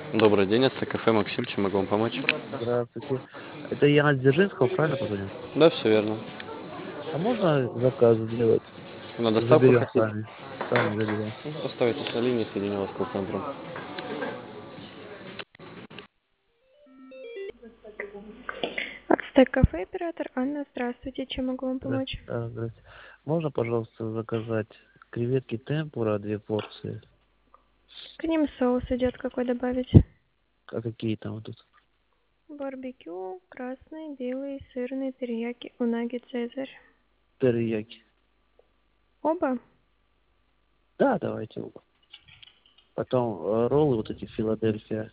Добрый день, это кафе Максим, чем могу вам помочь? Здравствуйте. Это я от Дзержинского, правильно позвонил? Да, все верно. А можно заказ сделать? На доставку Заберем хотите? сами. Сами заберем. Оставайтесь на линии, соединю вас к колл-центру. Ацтек кафе, оператор Анна, здравствуйте, чем могу вам помочь? Здравствуйте. Можно, пожалуйста, заказать креветки темпура 2 порции? К ним соус идет какой добавить? А какие там вот тут? Барбекю, красный, белый, сырный, терияки, унаги, цезарь. Терияки. Оба? Да, давайте оба. Потом роллы вот эти Филадельфия.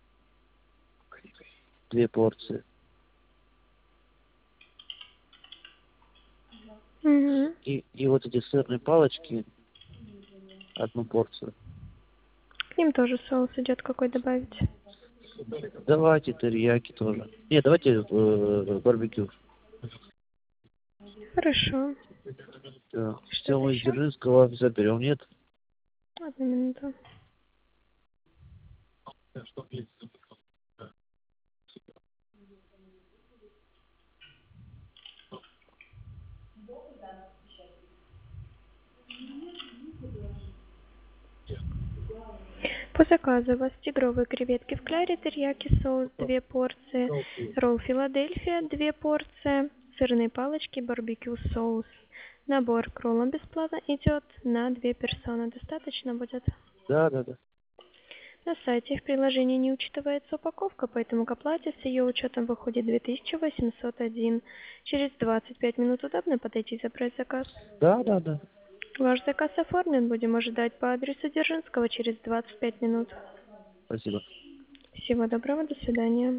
2 порции. Угу. И вот эти сырные палочки 1 порцию. К ним тоже соус идет какой добавить? Давайте терияки тоже. Нет, давайте барбекю. Хорошо. Все, Что-то мы из еще? Дзержинского заберем, нет? Одну минуту. По заказу у вас тигровые креветки в кляре, терияки соус 2 порции, ролл Филадельфия 2 порции, сырные палочки, барбекю соус. Набор к роллам бесплатно идет на 2 персоны. Достаточно будет? Да, да, да. На сайте в приложении не учитывается упаковка, поэтому к оплате с ее учетом выходит 2801. Через 25 минут удобно подойти и забрать заказ. Да, да, да. Ваш заказ оформлен, будем ожидать по адресу Дзержинского через 25 минут. Спасибо. Всего доброго, до свидания.